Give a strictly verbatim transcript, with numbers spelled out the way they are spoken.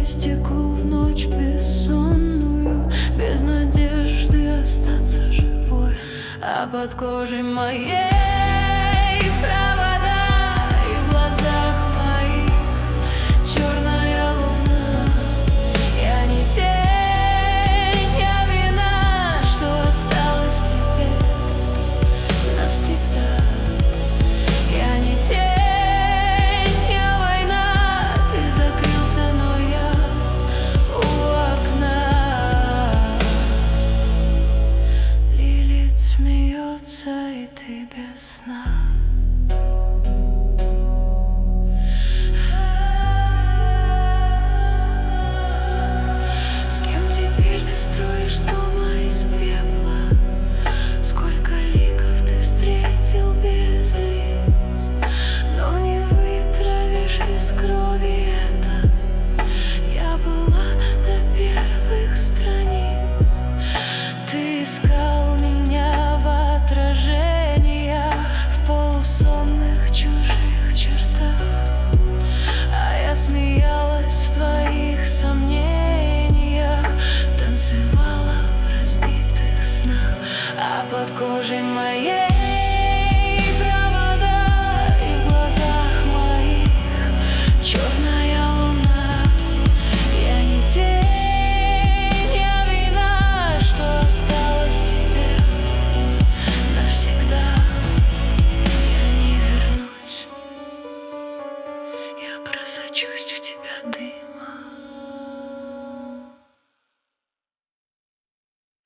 стеклу в ночь бессонную, без надежды остаться живой. А под кожей моей провода, и в глазах моих черная луна. Я не тень, я вина, что осталась теперь навсегда. Я не тень, я война, ты закрылся, но я у окна. Лилит смеется, и ты без сна. С кем теперь ты строишь дома из пепла? Сколько ликов ты встретил без лиц, но не вытравишь из крови это. Я была до первых страниц. Ты искал меня в отражениях, в полусонных чужих чертах, а я смеялась в твоих сомнениях, танцевала в разбитых снах. А под кожей моей провода, и в глазах моих черная луна. Я не тень, я вина, что осталась тебе навсегда. Я не вернусь, я просочусь в